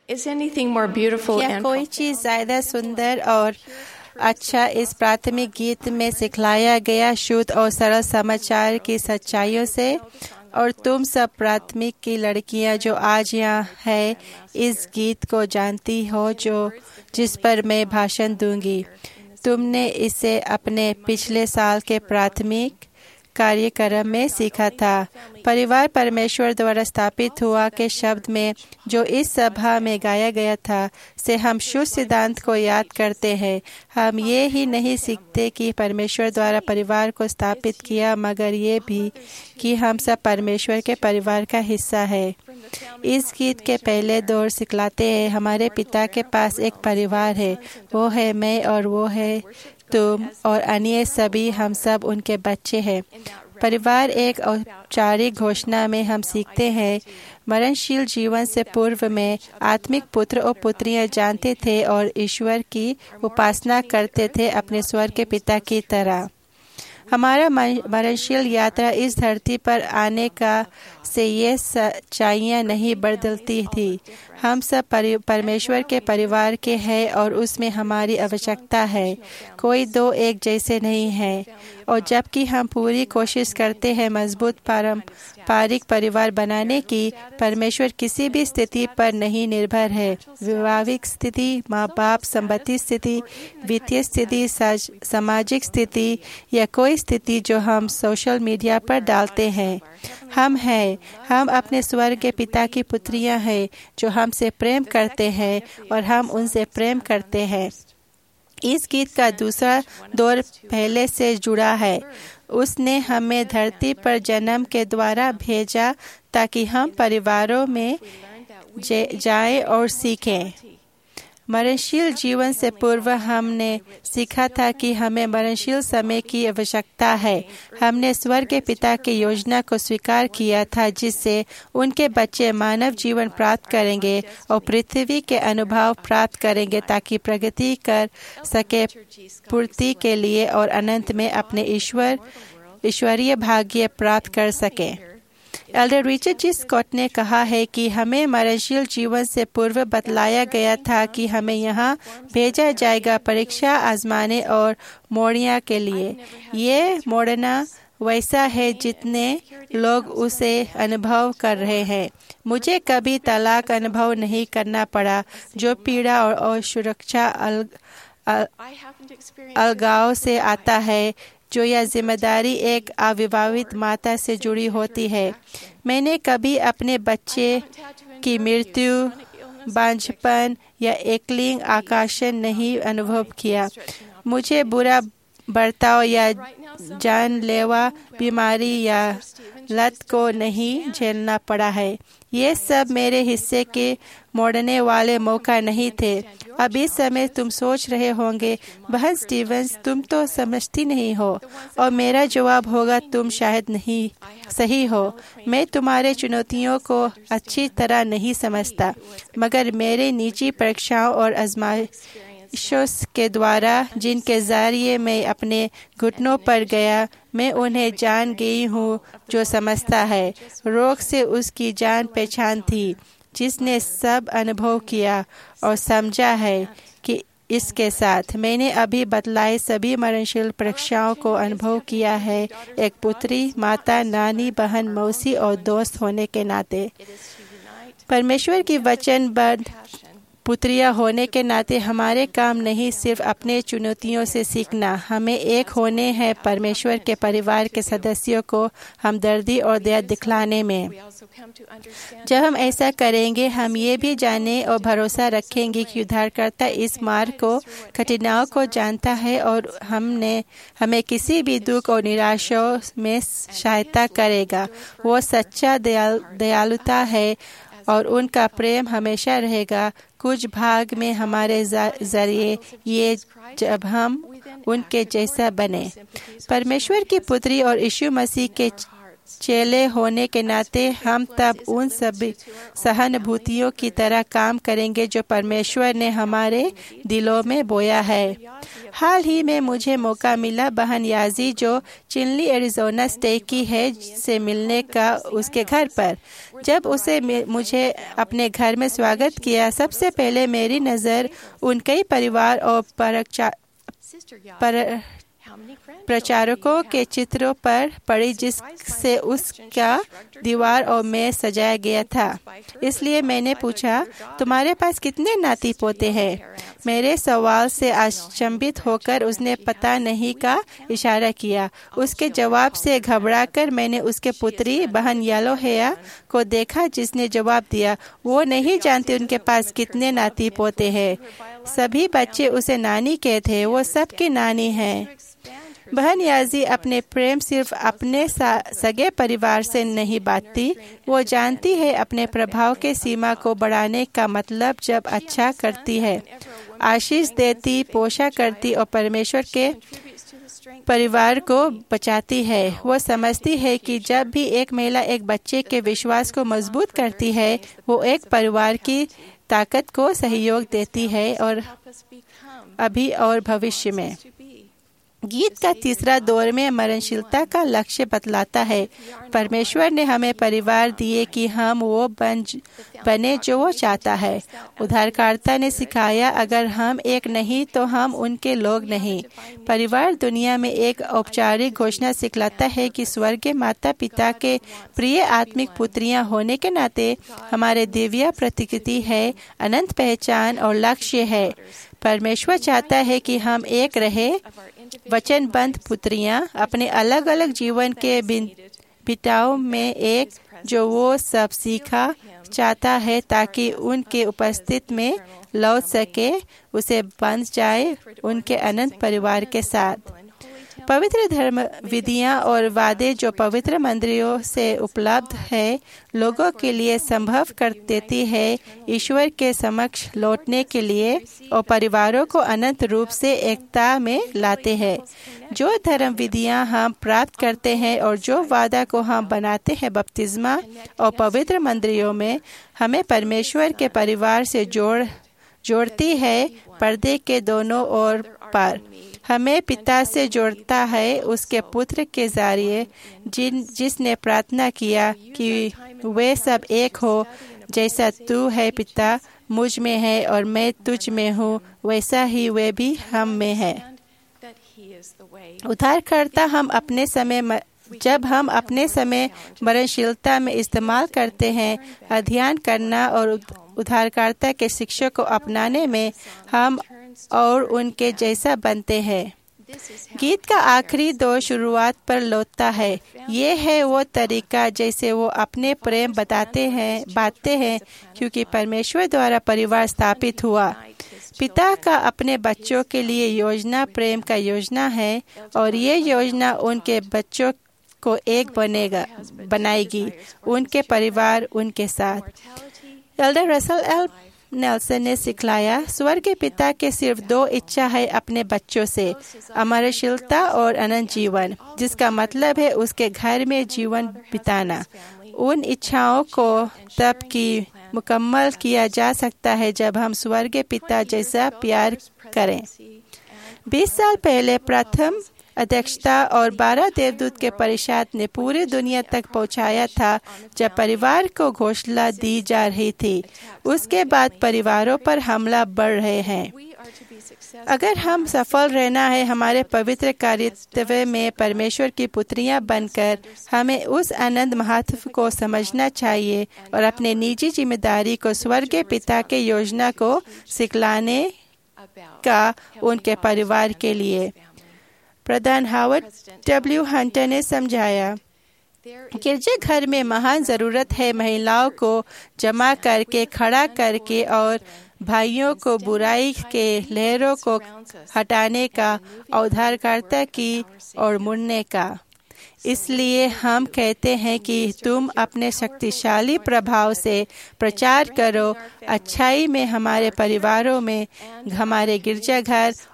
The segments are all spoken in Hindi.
Is anything more beautiful क्या and कोई चीज़ ज़्यादा सुंदर और अच्छा इस प्राथमिक गीत में सिखलाया गया शुद्ध और सरल समाचार की सच्चाइयों से? और तुम सब प्राथमिक की लड़कियां जो आज यहाँ है इस गीत को जानती हो जो जिस पर मैं भाषण दूंगी। तुमने इसे अपने पिछले साल के प्राथमिक कार्यक्रम में सीखा था। परिवार परमेश्वर द्वारा स्थापित हुआ के शब्द में जो इस सभा में गाया गया था से हम शुद्ध सिद्धांत को याद करते हैं। हम ये ही नहीं सीखते कि परमेश्वर द्वारा परिवार को स्थापित किया, मगर ये भी कि हम सब परमेश्वर के परिवार का हिस्सा है। इस गीत के पहले दौर सिखलाते हैं हमारे पिता के पास एक परिवार है, वो है मैं और वो है तुम और अन्य सभी, हम सब उनके बच्चे हैं। परिवार एक औपचारिक घोषणा में हम सीखते हैं मरणशील जीवन से पूर्व में आत्मिक पुत्र और पुत्रियां जानते थे और ईश्वर की उपासना करते थे अपने स्वर्ग के पिता की तरह। हमारा मरणशील यात्रा इस धरती पर आने का से ये सच्चाइयाँ नहीं बदलती थी। हम सब परमेश्वर के परिवार के हैं और उसमें हमारी आवश्यकता है। कोई दो एक जैसे नहीं है। और जबकि हम पूरी कोशिश करते हैं मजबूत पारंपरिक परिवार बनाने की, परमेश्वर किसी भी स्थिति पर नहीं निर्भर है। वैवाहिक स्थिति, माँ बाप, संपत्ति स्थिति, वित्तीय स्थिति, सामाजिक स्थिति या कोई स्थिति जो हम सोशल मीडिया पर डालते हैं। हम अपने स्वर्ग के पिता की पुत्रियां हैं जो हमसे प्रेम करते हैं और हम उनसे प्रेम करते हैं। इस गीत का दूसरा दौर पहले से जुड़ा है। उसने हमें धरती पर जन्म के द्वारा भेजा ताकि हम परिवारों में जाएं और सीखें। मरणशील जीवन से पूर्व हमने सीखा था कि हमें मरणशील समय की आवश्यकता है। हमने स्वर्ग के पिता की योजना को स्वीकार किया था जिससे उनके बच्चे मानव जीवन प्राप्त करेंगे और पृथ्वी के अनुभव प्राप्त करेंगे ताकि प्रगति कर सके पूर्ति के लिए और अनंत में अपने ईश्वरीय भाग्य प्राप्त कर सके। एल्डर रिचर्ड जी स्कॉट ने कहा है कि हमें मरणशील जीवन से पूर्व बतलाया गया था कि हमें यहाँ भेजा जाएगा परीक्षा आजमाने और मोड़ने के लिए। ये मोड़ना वैसा है जितने लोग उसे अनुभव कर रहे हैं। मुझे कभी तलाक अनुभव नहीं करना पड़ा जो पीड़ा और सुरक्षा अलगाव से आता है, जो यह जिम्मेदारी एक अविवाहित माता से जुड़ी होती है। मैंने कभी अपने बच्चे की मृत्यु, बांझपन या एकलिंग आकाशन नहीं अनुभव किया। मुझे बुरा बर्ताव या जानलेवा बीमारी या लत को नहीं झेलना पड़ा है। ये सब मेरे हिस्से के मोड़ने वाले मौका नहीं थे। अब इस समय तुम सोच रहे होंगे, बहन स्टीवंस तुम तो समझती नहीं हो, और मेरा जवाब होगा तुम शायद नहीं सही हो। मैं तुम्हारे चुनौतियों को अच्छी तरह नहीं समझता, मगर मेरे निजी परीक्षाओं और आजमाइशों के द्वारा जिनके जरिए मैं अपने घुटनों पर गया, मैं उन्हें जान गई हूँ जो समझता है। रोग से उसकी जान पहचान थी, जिसने सब अनुभव किया और समझा है कि इसके साथ मैंने अभी बतलाए सभी मरणशील परीक्षाओं को अनुभव किया है, एक पुत्री, माता, नानी, बहन, मौसी और दोस्त होने के नाते। परमेश्वर की वचनबद्ध पुत्रियां होने के नाते हमारे काम नहीं सिर्फ अपने चुनौतियों से सीखना, हमें एक होने हैं परमेश्वर के परिवार के सदस्यों को हमदर्दी और दया दिखलाने में। जब हम ऐसा करेंगे, हम ये भी जाने और भरोसा रखेंगे कि उद्धारकर्ता इस मार्ग को, कठिनाइयों को जानता है और हमें किसी भी दुख और निराशाओं में सहायता करेगा। वो सच्चा दयालुता है और उनका प्रेम हमेशा रहेगा। कुछ भाग में हमारे जरिए ये जब हम उनके जैसा बने। परमेश्वर की पुत्री और यीशु मसीह के चेले होने के नाते हम तब उन सभी सहानुभूतियों की तरह काम करेंगे जो परमेश्वर ने हमारे दिलों में बोया है। हाल ही में मुझे मौका मिला बहन याजी जो चिनली एरिज़ोना स्टेट की है से मिलने का उसके घर पर। जब उसे मुझे अपने घर में स्वागत किया, सबसे पहले मेरी नज़र उन कई परिवार और प्रचारकों के चित्रों पर पड़ी जिससे उसका दीवार और मेज सजाया गया था। इसलिए मैंने पूछा, तुम्हारे पास कितने नाती पोते हैं? मेरे सवाल से अचंभित होकर उसने पता नहीं का इशारा किया। उसके जवाब से घबराकर मैंने उसके पुत्री बहन येलोहेया को देखा जिसने जवाब दिया, वो नहीं जानती उनके पास कितने नाती पोते हैं। सभी बच्चे उसे नानी कहते हैं, वो सबकी नानी है। बहन याजी अपने प्रेम सिर्फ अपने सगे परिवार से नहीं बांटती, वो जानती है अपने प्रभाव के सीमा को बढ़ाने का मतलब जब अच्छा करती है, आशीष देती, पोषण करती और परमेश्वर के परिवार को बचाती है। वो समझती है कि जब भी एक महिला एक बच्चे के विश्वास को मजबूत करती है, वो एक परिवार की ताकत को सहयोग देती है और अभी और भविष्य में। गीत का तीसरा दौर में मरणशीलता का लक्ष्य बतलाता है। परमेश्वर ने हमें परिवार दिए कि हम वो बने जो वो चाहता है। उद्धारकर्ता ने सिखाया, अगर हम एक नहीं तो हम उनके लोग नहीं। परिवार दुनिया में एक औपचारिक घोषणा सिखलाता है कि स्वर्गीय माता पिता के प्रिय आत्मिक पुत्रियां होने के नाते हमारे दिव्य प्रतिकृति है, अनंत पहचान और लक्ष्य है। परमेश्वर चाहता है कि हम एक रहे वचनबद्ध पुत्रियां अपने अलग अलग जीवन के बिटाव में एक जो वो सब सीखा चाहता है ताकि उनके उपस्थित में लौट सके, उसे बंध जाए उनके अनंत परिवार के साथ। पवित्र धर्म विधियां और वादे जो पवित्र मंदिरों से उपलब्ध है, लोगों के लिए संभव कर देती है ईश्वर के समक्ष लौटने के लिए और परिवारों को अनंत रूप से एकता में लाते हैं। जो धर्म विधियां हम प्राप्त करते हैं और जो वादा को हम बनाते हैं बपतिस्मा और पवित्र मंदिरों में, हमें परमेश्वर के परिवार से जोड़ती है पर्दे के दोनों ओर पर। हमें पिता से जोड़ता है उसके पुत्र के जरिए जिसने प्रार्थना किया कि वे सब एक हो, जैसा तू है पिता मुझ में है और मैं तुझ में हूँ, वैसा ही वे भी हम में है। उद्धारकर्ता जब हम अपने समय मरणशीलता में इस्तेमाल करते हैं, अध्ययन करना और उद्धारकर्ता के शिक्षा को अपनाने में, हम और उनके जैसा बनते हैं। गीत का आखिरी दो शुरुआत पर लौटता है। ये है वो तरीका जैसे वो अपने प्रेम बांटते हैं, क्योंकि परमेश्वर द्वारा परिवार स्थापित हुआ। पिता का अपने बच्चों के लिए योजना प्रेम का योजना है और ये योजना उनके बच्चों को एक बनाएगी, उनके परिवार उनके साथ। एल्डर रसल एल नेल्सन ने सिखलाया, स्वर्गीय पिता के सिर्फ दो इच्छा है अपने बच्चों से, अमरशीलता और अनंत जीवन, जिसका मतलब है उसके घर में जीवन बिताना। उन इच्छाओं को तब की मुकम्मल किया जा सकता है जब हम स्वर्गीय पिता जैसा प्यार करें। 20 साल पहले प्रथम अध्यक्षता और 12 देवदूत के परिषद ने पूरी दुनिया तक पहुंचाया था जब परिवार को घोषणा दी जा रही थी। उसके बाद परिवारों पर हमला बढ़ रहे हैं। अगर हम सफल रहना है हमारे पवित्र कर्तव्य में परमेश्वर की पुत्रियां बनकर, हमें उस अनंत महत्व को समझना चाहिए और अपने निजी जिम्मेदारी को स्वर्गीय पिता के योजना को सिखलाने का उनके परिवार के लिए। प्रधान हावर्ड डब्ल्यू हंटर ने समझाया, गिरजाघर में महान जरूरत है महिलाओं को जमा करके, खड़ा करके और भाइयों को बुराई के लहरों को हटाने का, उद्धारकर्ता की ओर मुड़ने का। इसलिए हम कहते हैं कि तुम अपने शक्तिशाली प्रभाव से प्रचार करो अच्छाई में हमारे परिवारों में, हमारे गिरजाघर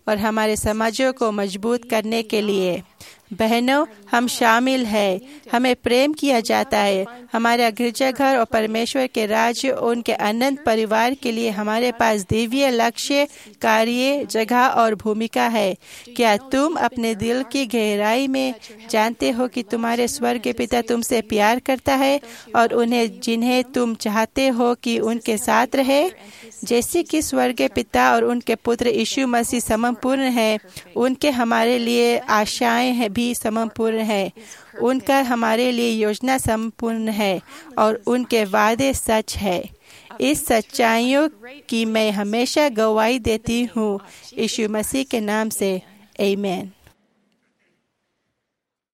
और हमारे समाजों को मजबूत करने के लिए। बहनों, हम शामिल हैं। हमें प्रेम किया जाता है। हमारा गिरजाघर और परमेश्वर के राज्य उनके अनंत परिवार के लिए हमारे पास दिव्य लक्ष्य, कार्य, जगह और भूमिका है। क्या तुम अपने दिल की गहराई में जानते हो कि तुम्हारे स्वर्गीय पिता तुमसे प्यार करता है और उन्हें जिन्हें तुम चाहते हो कि उनके साथ रहे? जैसे कि स्वर्गीय पिता और उनके पुत्र यीशु मसीह समपूर्ण है, उनके हमारे लिए आशाएं भी समपूर्ण है। उनका हमारे लिए योजना संपूर्ण है और उनके वादे सच है। इस सच्चाइयों की मैं हमेशा गवाही देती हूँ। यीशु मसीह के नाम से, आमीन।